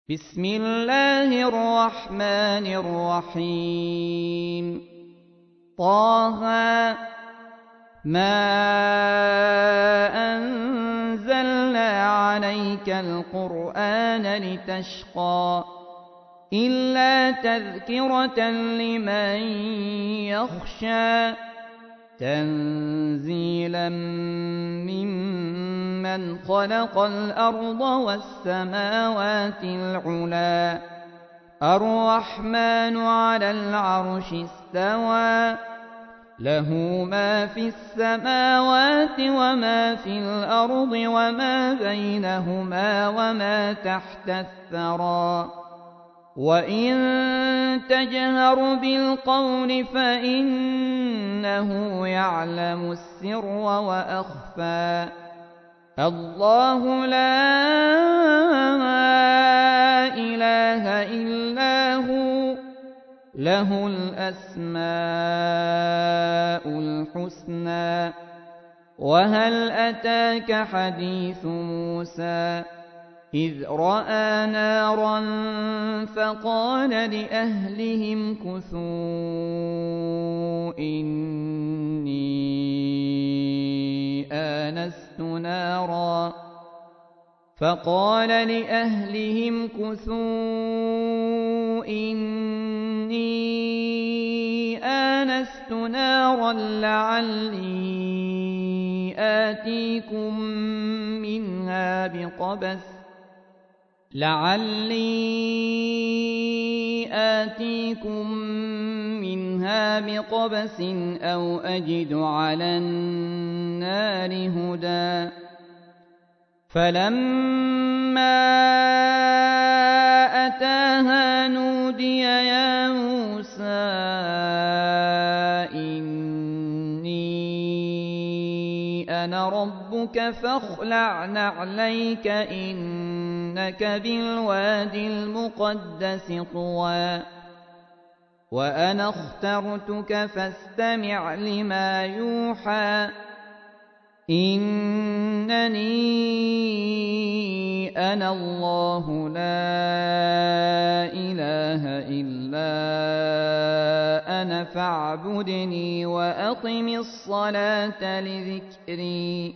بسم الله الرحمن الرحيم. طه ما أنزلنا عليك القرآن لتشقى إلا تذكرة لمن يخشى تنزيلا ممن خلق الأرض والسماوات العلى الرحمن على العرش استوى له ما في السماوات وما في الأرض وما بينهما وما تحت الثرى وإن تجهر بالقول فإنه يعلم السر وأخفى الله لا إله إلا هو له الأسماء الحسنى. وهل أتاك حديث موسى إذ رأى نارا فقال لأهلهم كثوا إني آنست نارا لعلي آتيكم منها بقبس أو أجد على النار هدى. فلما أتاها نودي يا موسى إني أنا ربك فاخلع نعليك إنك بالواد المقدس طوى وأنا اخترتك فاستمع لما يوحى إنني أنا الله لا إله إلا أنا فاعبدني وأقم الصلاة لذكري.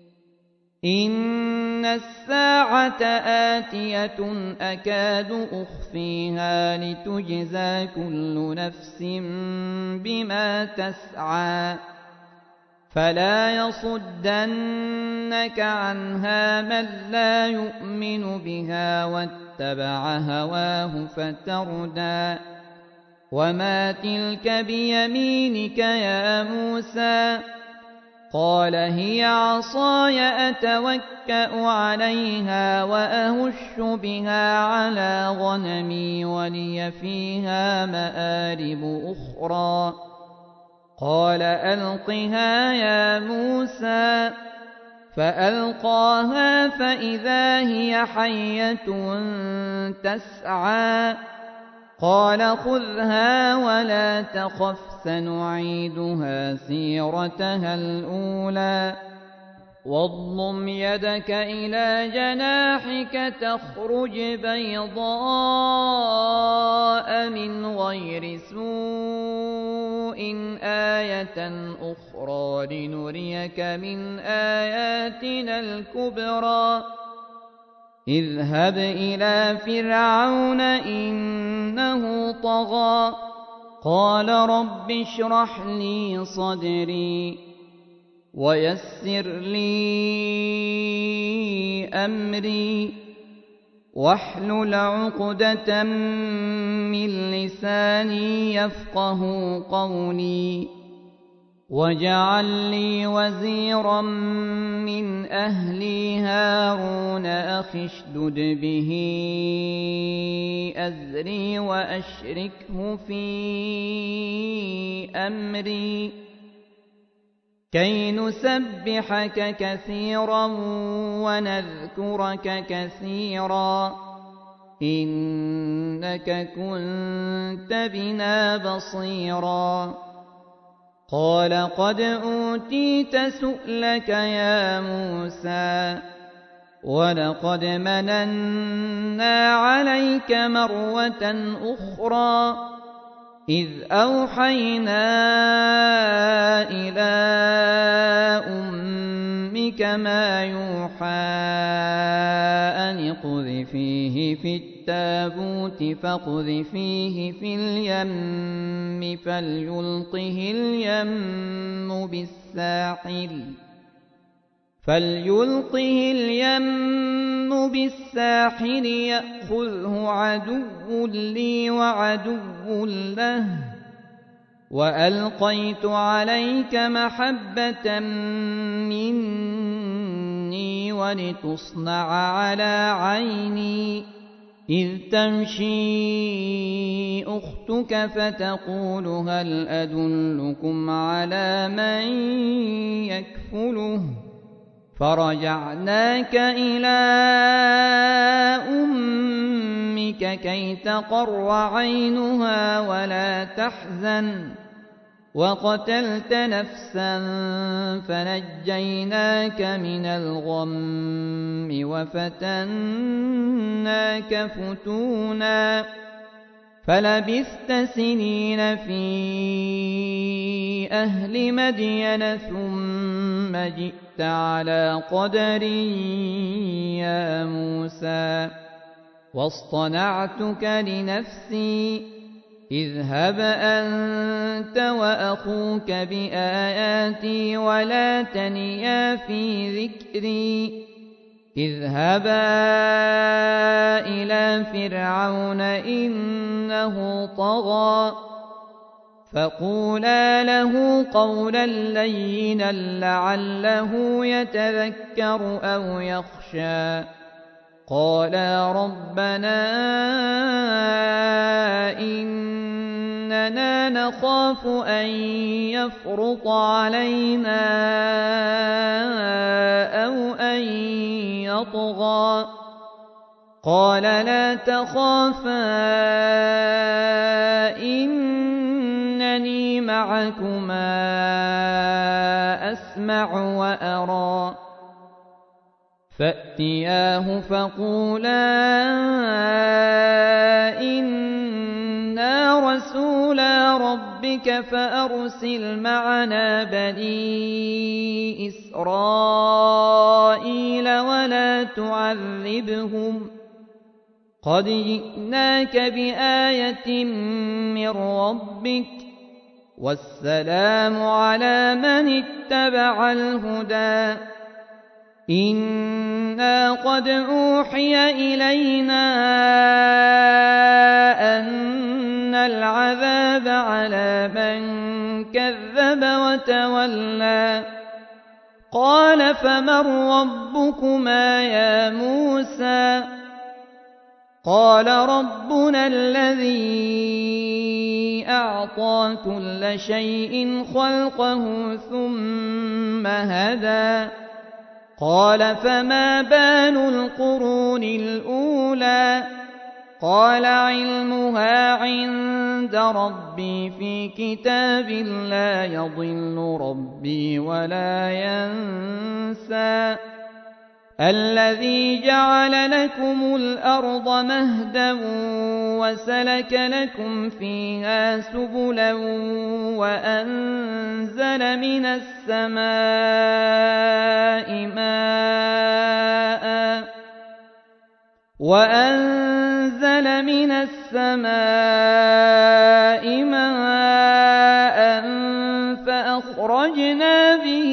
إن الساعة آتية أكاد أخفيها لتجزى كل نفس بما تسعى فلا يصدنك عنها من لا يؤمن بها واتبع هواه فتردى. وما تلك بيمينك يا موسى قال هي عصاي أتوكأ عليها وأهش بها على غنمي ولي فيها مآرب أخرى. قال ألقها يا موسى فألقاها فإذا هي حية تسعى. قال خذها ولا تخف سنعيدها سيرتها الأولى واضمم يدك إلى جناحك تخرج بيضاء من غير سوء آية أخرى لنريك من آياتنا الكبرى. اذهب إلى فرعون إنه طغى قال رب اشرح لي صدري ويسر لي أمري واحلل عقدة من لساني يفقه قولي واجعل لي وزيرا من أهلي هارون أخي اشدد به أزري وأشركه في أمري كي نسبحك كثيرا ونذكرك كثيرا إنك كنت بنا بصيرا. قال قد أوتيت سؤلك يا موسى وَلَقَدْ مَنَنَّا عَلَيْكَ مَرَّةً أُخْرَىٰ إِذْ أَوْحَيْنَا إِلَىٰ أُمِّكَ مَا يُوحَىٰ أَنِ اقْذِفِيهِ فِي التَّابُوتِ فَاقْذِفِيهِ فِي الْيَمِّ فَلْيُلْقِهِ الْيَمُّ بِالسَّاحِلِ يَأْخُذْهُ عَدُوٌّ لِّي وَعَدُوٌّ لَّهُ ۚ وَأَلْقَيْتُ عَلَيْكَ مَحَبَّةً مِّنِّي وَلِتُصْنَعَ عَلَىٰ عَيْنِي إِذْ تَمْشِي أُخْتُكَ فَتَقُولُ هَلْ أَدُلُّكُمْ عَلَىٰ مَن يَكْفُلُهُ ۖ فَرَجَعْنَاكَ إِلَىٰ أُمِّكَ كَيْ تَقَرَّ عَيْنُهَا وَلَا تَحْزَنَ ۚ وَقَتَلْتَ نَفْسًا فَنَجَّيْنَاكَ مِنَ الْغَمِّ وَفَتَنَّاكَ فُتُونًا فَلَبِثْتَ سِنِينَ فِي أَهْلِ مَدْيَنَ ثُمَّ جِئْتَ عَلَىٰ قَدَرٍ يَا مُوسَىٰ وَاصْطَنَعْتُكَ لِنَفْسِي اذْهَبْ أَنتَ وَأَخُوكَ بِآيَاتِي وَلَا تَنِيَا فِي ذِكْرِي اذْهَبَا إِلَىٰ فِرْعَوْنَ إِنَّهُ طَغَىٰ فَقُولَا لَهُ قَوْلًا لَّيِّنًا لَّعَلَّهُ يَتَذَكَّرُ أَوْ يَخْشَىٰ قَالَا رَبَّنَا إِنَّنَا نَخَافُ أَن يَفْرُطَ عَلَيْنَا أَوْ أَن يَطْغَىٰ قَالَ لَا تَخَافَا إِنَّنِي مَعَكُمَا أَسْمَعُ وَأَرَىٰ فَأْتِيَاهُ فَقُولَا إِنَّا رَسُولَا رَبِّكَ فَأَرْسِلْ مَعَنَا بَنِي إِسْرَائِيلَ وَلَا تُعَذِّبْهُمْ ۖ قَدْ جِئْنَاكَ بِآيَةٍ مِّن رَّبِّكَ ۖ وَالسَّلَامُ عَلَىٰ مَنِ اتَّبَعَ الْهُدَىٰ إِنَّا قَدْ أُوحِيَ إِلَيْنَا أَنَّ الْعَذَابَ عَلَىٰ مَن كَذَّبَ وَتَوَلَّىٰ قَالَ فَمَن رَّبُّكُمَا يَا مُوسَىٰ قَالَ رَبُّنَا الَّذِي أَعْطَىٰ كُلَّ شَيْءٍ خَلْقَهُ ثُمَّ هَدَىٰ قَالَ فَمَا بَالُ الْقُرُونِ الْأُولَىٰ قَالَ عِلْمُهَا عِندَ رَبِّي فِي كِتَابٍ لَّا يَضِلُّ رَبِّي وَلَا يَنسَى الَّذِي جَعَلَ لَكُمُ الْأَرْضَ مَهْدًا وَسَلَكَ لَكُمْ فِيهَا سُبُلًا وَأَنزَلَ مِنَ السَّمَاءِ مَاءً فَأَخْرَجْنَا بِهِ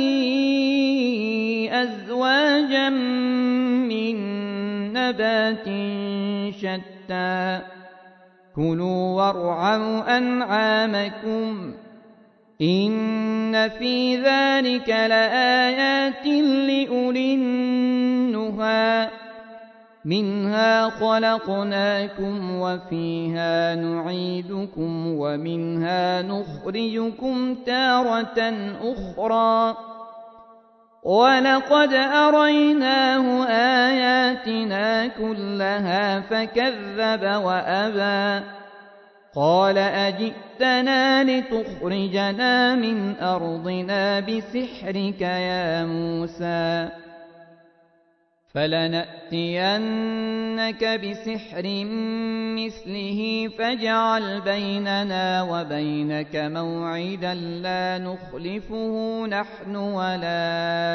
أَزْوَاجًا مِّن نَّبَاتٍ شَتَّىٰ كُلُوا وَارْعَوْا أَنْعَامَكُمْ إِنَّ فِي ذَٰلِكَ لَآيَاتٍ لِّأُولِي النُّهَىٰ مِنْهَا خَلَقْنَاكُمْ وَفِيهَا نُعِيدُكُمْ وَمِنْهَا نُخْرِجُكُمْ تَارَةً أُخْرَىٰ وَلَقَدْ أَرَيْنَاهُ آيَاتِنَا كُلَّهَا فَكَذَّبَ وَأَبَىٰ قَالَ أَجِئْتَنَا لِتُخْرِجَنَا مِنْ أَرْضِنَا بِسِحْرِكَ يَا مُوسَىٰ فلنأتينك بسحر مثله فاجعل بيننا وبينك موعدا لا نخلفه نحن ولا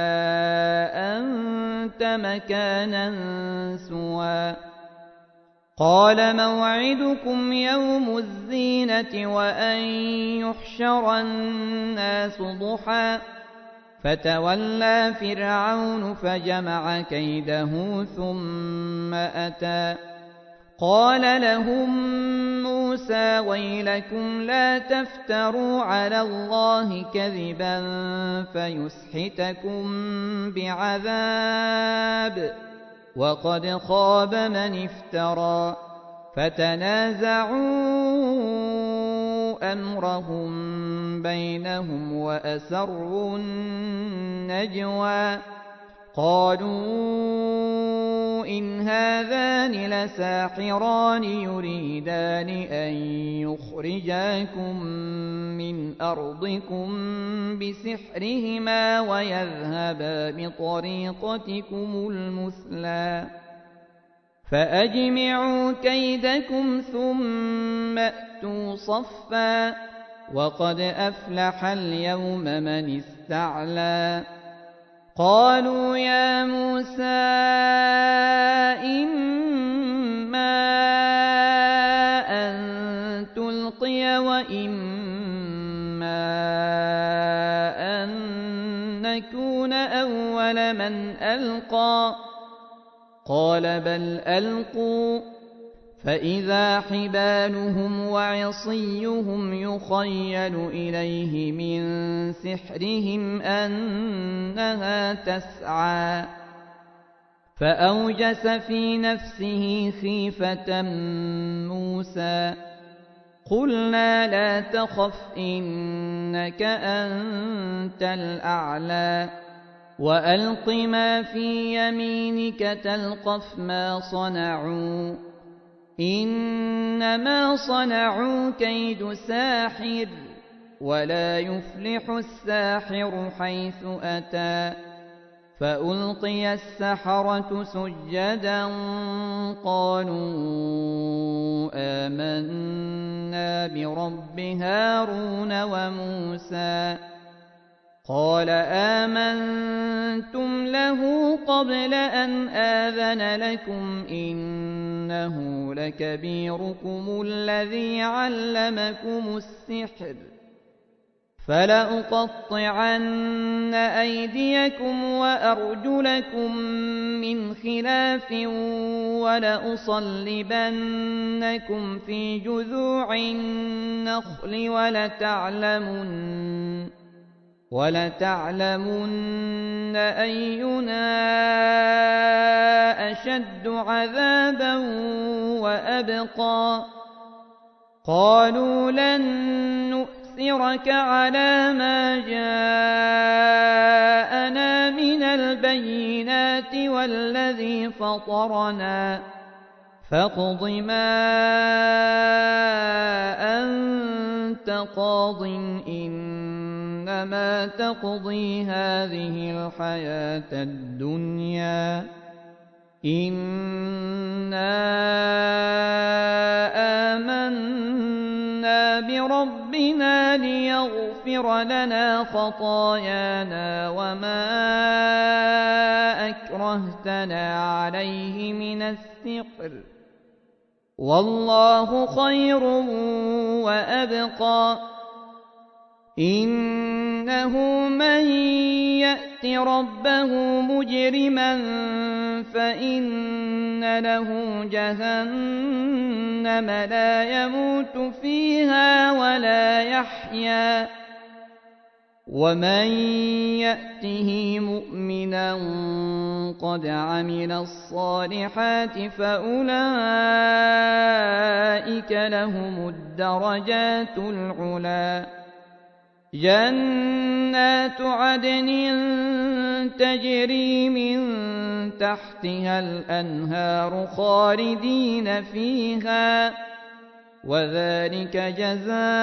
أنت مكانا سوى قال موعدكم يوم الزينة وأن يحشر الناس ضحى فتولى فرعون فجمع كيده ثم أتى قال لهم موسى ويلكم لا تفتروا على الله كذبا فيسحتكم بعذاب وقد خاب من افترى فتنازعوا أمرهم بينهم وأسروا النجوى قالوا إن هذان لساحران يريدان أن يخرجاكم من أرضكم بسحرهما ويذهبا بطريقتكم المثلى فأجمعوا كيدكم ثم أتوا صفا وقد أفلح اليوم من استعلى قالوا يا موسى إما أن تلقي وإما أن نكون أول من ألقى قال بل ألقوا فإذا حبالهم وعصيهم يخيل إليه من سحرهم أنها تسعى فأوجس في نفسه خيفة موسى قلنا لا تخف إنك أنت الأعلى وألق ما في يمينك تلقف ما صنعوا إنما صنعوا كيد ساحر ولا يفلح الساحر حيث أتى فألقي السحرة سجدا قالوا آمنا برب هارون وموسى قال آمنتم له قبل أن آذن لكم إنه لكبيركم الذي علمكم السحر فلأقطعن أيديكم وأرجلكم من خلاف ولأصلبنكم في جذوع النخل ولتعلمن أينا أشد عذابا وأبقى قالوا لن نؤثرك على ما جاءنا من البينات والذي فطرنا فاقض ما أنت قاض إنما تقضي هذه الحياة الدنيا إنا آمنا بربنا ليغفر لنا خطايانا وما أكرهتنا عليه من السحر والله خير وأبقى إنه من يأت ربه مجرما فإن له جهنم لا يموت فيها ولا يحيا ومن يأته مؤمنا قد عمل الصالحات فأولئك لهم الدرجات العلى جنات عدن تجري من تحتها الأنهار خالدين فيها وذلك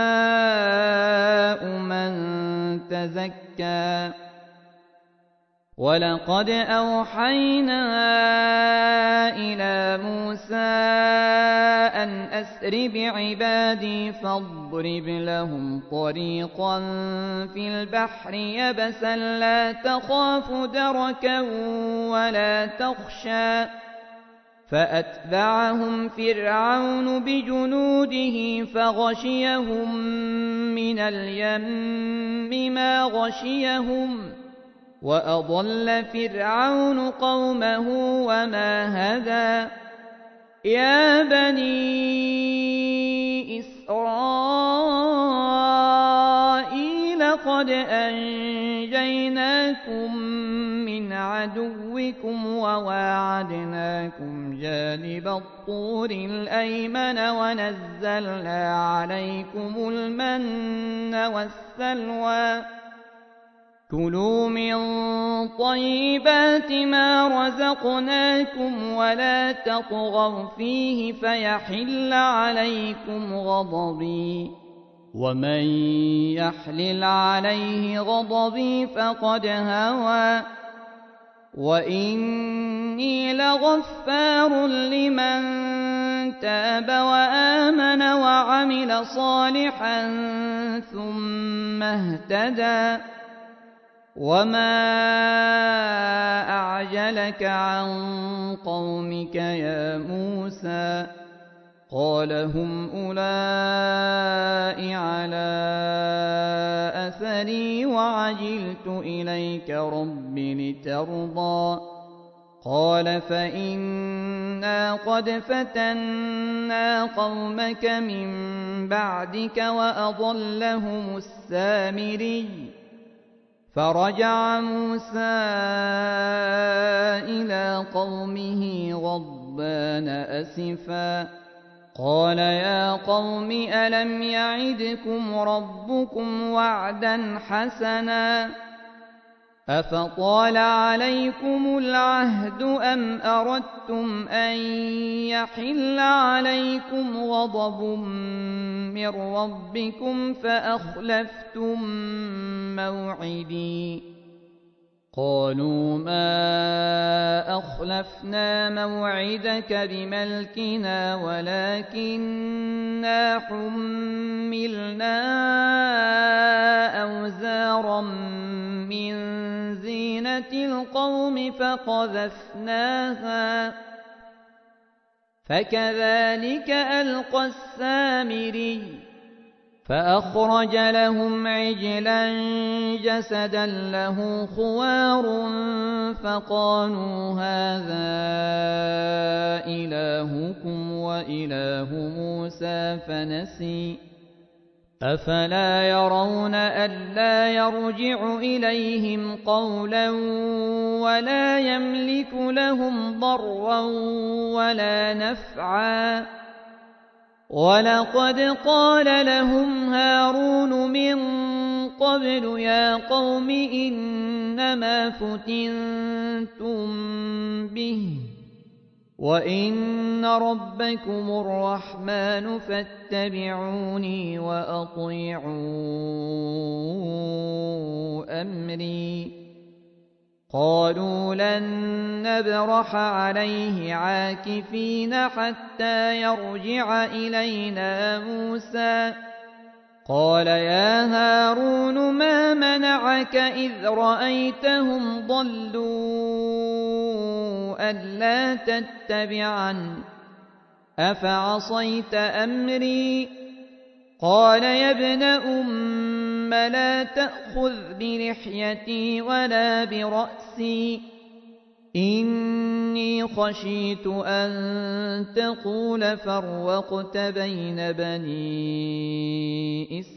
جزاء من تزكى ولقد أوحينا إلى موسى أن أسر بعبادي فاضرب لهم طريقا في البحر يبسا لا تخاف دركا ولا تخشى فأتبعهم فرعون بجنوده فغشيهم من اليم ما غشيهم وأضل فرعون قومه وما هدى يا بني إسرائيل قد أنجيناكم من عدوكم وواعدناكم جانب الطور الأيمن ونزلنا عليكم المن والسلوى كلوا من طيبات ما رزقناكم ولا تطغوا فيه فيحل عليكم غضبي ومن يحلل عليه غضبي فقد هوى وإني لغفار لمن تاب وآمن وعمل صالحا ثم اهتدى وما أعجلك عن قومك يا موسى قال هم أولئك على أثري وعجلت إليك رب لترضى قال فإنا قد فتنا قومك من بعدك وأضلهم السامري فرجع موسى إلى قومه غضبان أسفا قال يا قوم ألم يعدكم ربكم وعدا حسنا أفطال عليكم العهد أم أردتم أن يحل عليكم غضب من ربكم فأخلفتم موعدي قالوا ما أخلفنا موعدك بملكنا ولكننا حملنا أوزارا من زينة القوم فقذفناها فكذلك ألقى السامري فأخرج لهم عجلا جسدا له خوار فقالوا هذا إلهكم وإله موسى فنسي أفلا يرون ألا يرجع إليهم قولا ولا يملك لهم ضرا ولا نفعا ولقد قال لهم هارون من قبل يا قوم إنما فتنتم به وإن ربكم الرحمن فاتبعوني وأطيعوا أمري قالوا لن نبرح عليه عاكفين حتى يرجع إلينا موسى قال يا هارون ما منعك إذ رأيتهم ضلوا ألا تتبعن أفعصيت أمري قال يا ابن أم لا تأخذ بلحيتي ولا برأسي إني خشيت أن تقول فرقت بين بني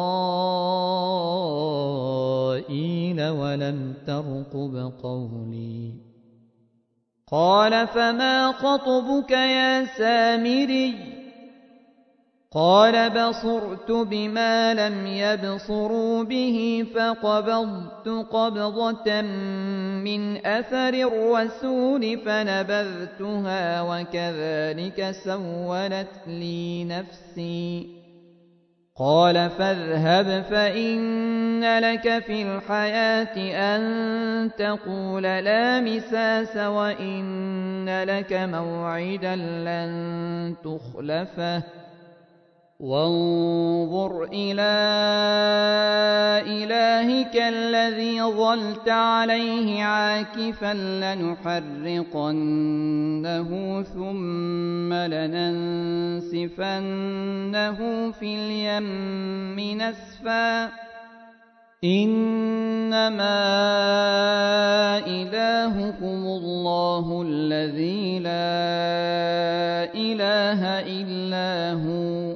إسرائيل ولم ترقب قولي قال فما خطبك يا سامري قال بصرت بما لم يبصروا به فقبضت قبضة من أثر الرسول فنبذتها وكذلك سولت لي نفسي قال فاذهب فإن لك في الحياة أن تقول لا مساس وإن لك موعدا لن تخلفه وانظر إلى إلهك الذي ظلت عليه عاكفا لنحرقنه ثم لننسفنه في اليم نسفا إنما إلهكم الله الذي لا إله إلا هو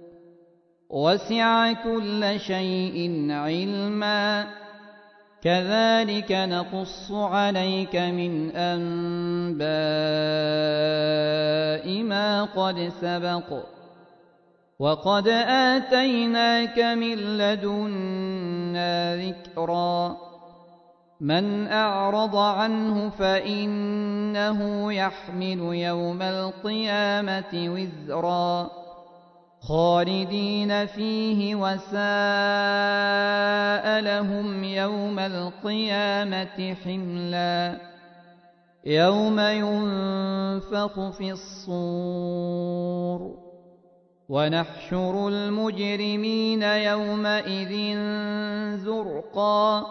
وسع كل شيء علما كذلك نقص عليك من أنباء ما قد سبق وقد آتيناك من لدنا ذكرا من أعرض عنه فإنه يحمل يوم القيامة وزرا خالدين فيه وساء لهم يوم القيامة حملا يوم ينفخ في الصور ونحشر المجرمين يومئذ زرقا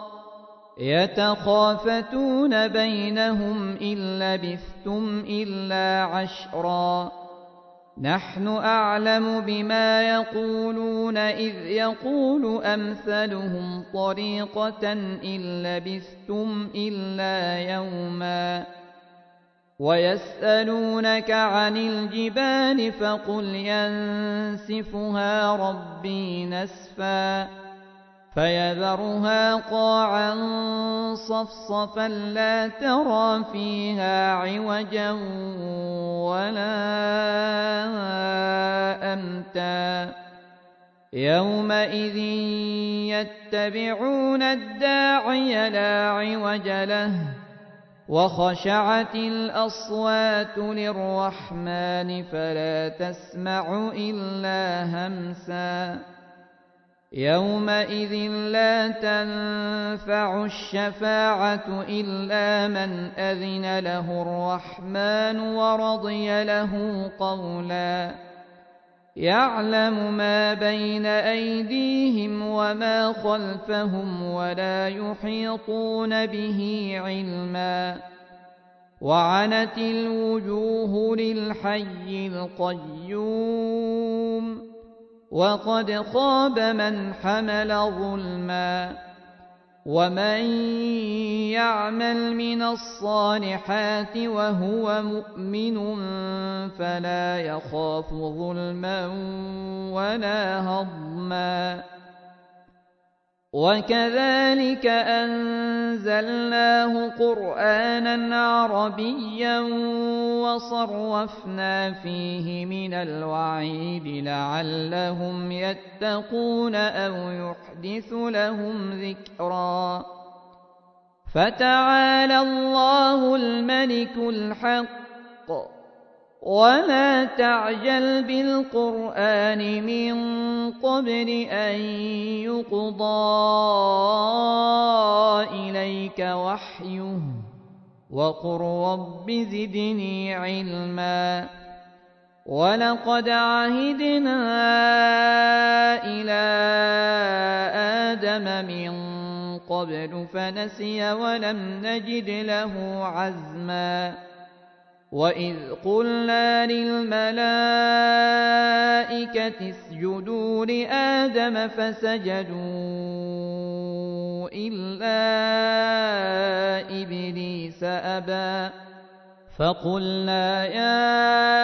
يتخافتون بينهم إن لبثتم إلا عشرا نحن أعلم بما يقولون إذ يقول أمثلهم طريقة إن لبثتم إلا يوما ويسألونك عن الجبال فقل ينسفها ربي نسفا فيذرها قاعا صفصفا لا ترى فيها عوجا ولا أمتا يومئذ يتبعون الداعي لا عوج له وخشعت الأصوات للرحمن فلا تسمع إلا همسا يومئذ لا تنفع الشفاعة إلا من أذن له الرحمن ورضي له قولا يعلم ما بين أيديهم وما خلفهم ولا يحيطون به علما وعنت الوجوه للحي القيوم وقد خاب من حمل ظلما ومن يعمل من الصالحات وهو مؤمن فلا يخاف ظلما ولا هضما وكذلك أنزلناه قرآنا عربيا وصرفنا فيه من الوعيد لعلهم يتقون أو يحدث لهم ذكرا فتعالى الله الملك الحق ولا تعجل بالقرآن من قبل أن يقضى إليك وحيه وقل رب زدني علما ولقد عهدنا إلى آدم من قبل فنسي ولم نجد له عزما وإذ قلنا للملائكة اسجدوا لآدم فسجدوا إلا إبليس أبى فقلنا يا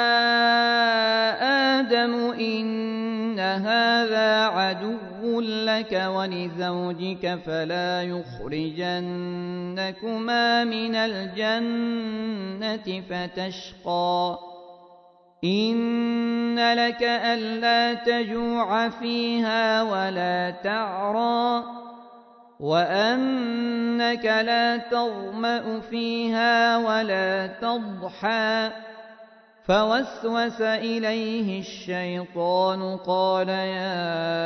آدم إن هذا عدو لك ولزوجك فلا يخرجنكما من الجنة فتشقى إن لك ألا تجوع فيها ولا تعرى وأنك لا تظمأ فيها ولا تضحى فوسوس إليه الشيطان قال يا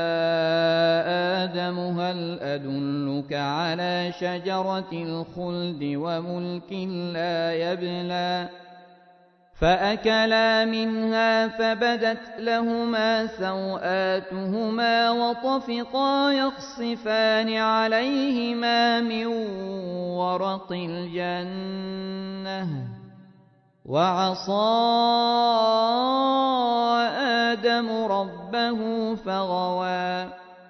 آدم هل أدلك على شجرة الخلد وملك لا يبلى فأكلا منها فبدت لهما سوآتهما وطفقا يخصفان عليهما من ورق الجنة وعصى آدم ربه فغوى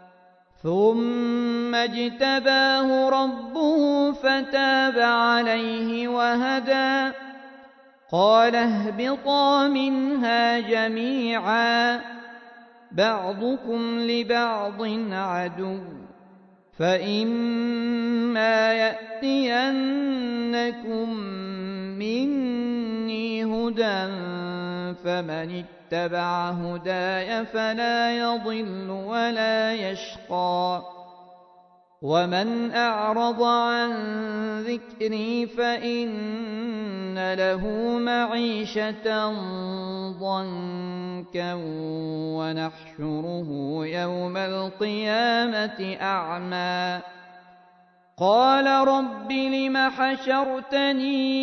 ثم اجتباه ربه فتاب عليه وهدى قال اهبطا منها جميعا بعضكم لبعض عدو فإما يأتينكم مني هدى فمن اتبع هداي فلا يضل ولا يشقى ومن أعرض عن ذكري فإن له معيشة ضنكا ونحشره يوم القيامة أعمى قال رب لم حشرتني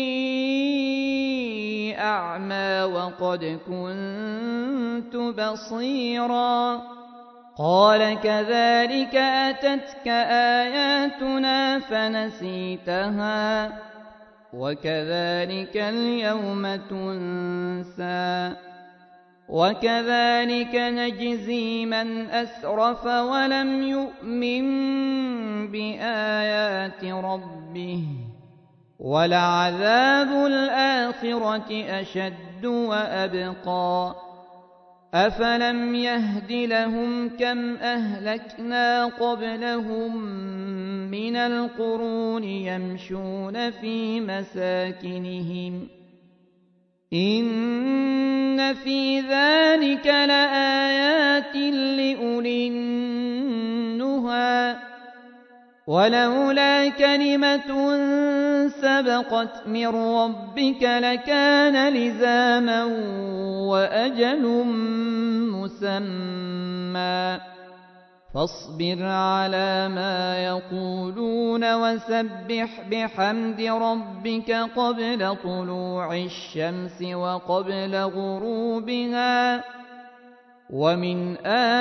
أعمى وقد كنت بصيرا قال كذلك أتتك آياتنا فنسيتها وكذلك اليوم تنسى وكذلك نجزي من أسرف ولم يؤمن بآيات ربه ولعذاب الآخرة أشد وأبقى أفلم يهد لهم كم أهلكنا قبلهم من القرون يمشون في مساكنهم إن في ذلك لآيات لأولي النهى ولولا كلمة سبقت من ربك لكان لزاما وأجل مسمى فاصبر على ما يقولون وسبح بحمد ربك قبل طلوع الشمس وقبل غروبها ومن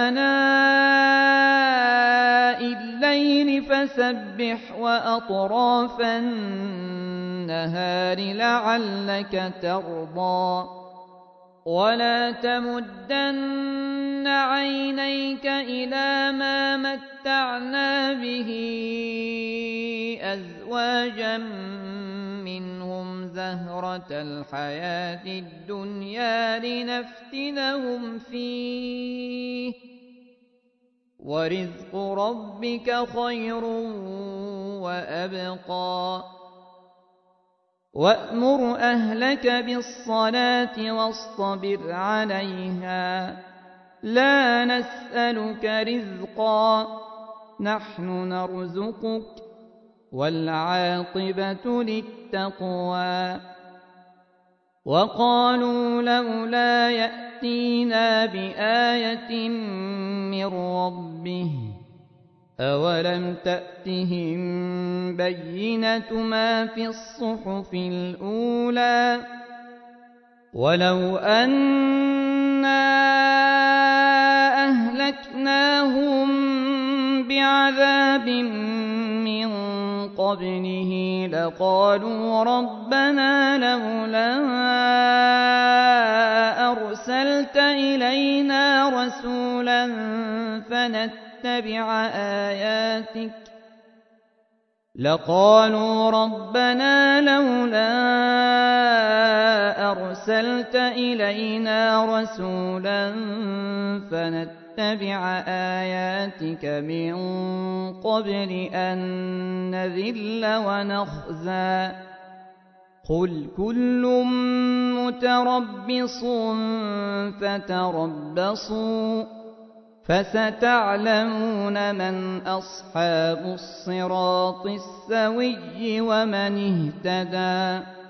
آناء الليل فسبح وأطراف النهار لعلك ترضى ولا تمدن عينيك إلى ما متعنا به أزواجا منهم زهرة الحياة الدنيا لنفتنهم فيه ورزق ربك خير وأبقى وأمر أهلك بالصلاة واصطبر عليها لا نسألك رزقا نحن نرزقك والعاقبة للتقوى وقالوا لولا يأتينا بآية من ربه أولم تأتهم بينة ما في الصحف الأولى ولو أنا أهلكناهم بعذاب من قبله لقالوا ربنا لولا أرسلت إلينا رسولا فنتبع آياتك لقالوا ربنا لولا أرسلت إلينا رسولا فنتبع آياتك من قبل أن نذل ونخزى قل كل متربص فتربصوا فستعلمون من أصحاب الصراط السوي ومن اهتدى